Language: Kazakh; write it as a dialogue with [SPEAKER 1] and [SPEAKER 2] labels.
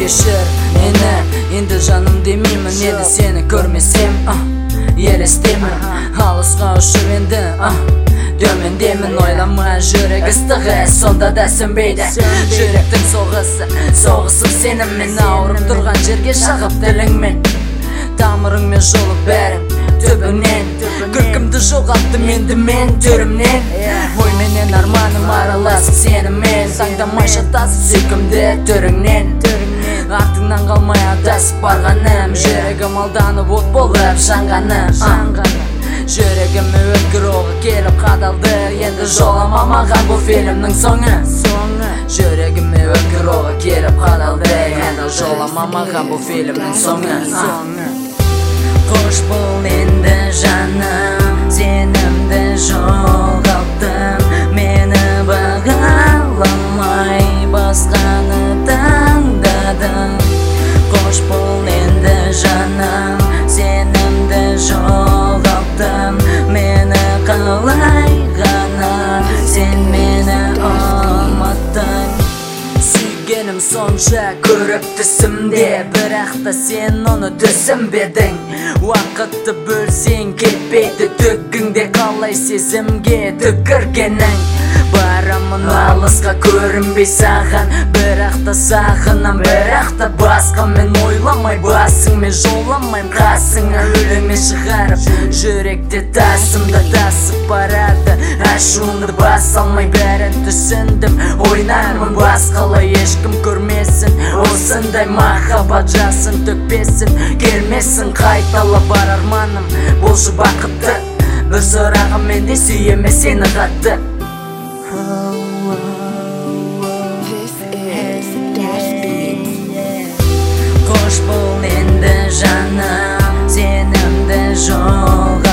[SPEAKER 1] кешір мені, енді жаным демеймін. Еді сені көрмесем елестеймін, алысқа ұшып енді төмендемін. Ойлама жүрек ыстығы сонда да сөнбейді, жүректің соғысы соғысып сеніммен. Ауырып тұрған жерге шағып тіліңмен, тамырыңмен жолып бәрің түбіңнен. Күлкімді жоғалттым енді мен төрімнен, ойменен арманым араласып сенімен. Таңдамай шатасып сүйкімді түріңнен, артыңнан қалмай адасып барғаным. Жүрегім алданып от болып жанғаным, жүрегіме өткір оғы келіп қадалды. Енді жолама маған бұл фильмнің соңы. Жүрегіме өткір оғы келіп қадалды. Енді жолама маған бұл фильмнің соңы. Қош бол енді жаным, сенімді жоғалттым. Мені бағаламай басқаны таңдадым. Қош бол енді жаным, сенімді жоғалттым. Мені қалай ғана сен мені ұмыттың. Сүйгенім сонша көріп түсімде, бірақ та сен оны түсінбедің. Уақытты бөлсең кетпейді түгіңде, қалай сезімге түкіргенің. Барамын алысқа көрінбей саған, бірақ та сағынам, бірақ та басқа. Мен ойламай басыңмен жоламайм қасыңа, өлеңмен шығарып жүректе тасымды тасып барады. Ашуымды баса алмай бәрін түсіндім, ойнармын басқалай ешкім көрмесін. Осындай махаббат жасын төкпесін, келмесін қайтала бар арманым болшы бақытты. Бір сұрағым менде сүйеме сені қатты. Қош бол енді жаным, сенімді жоқ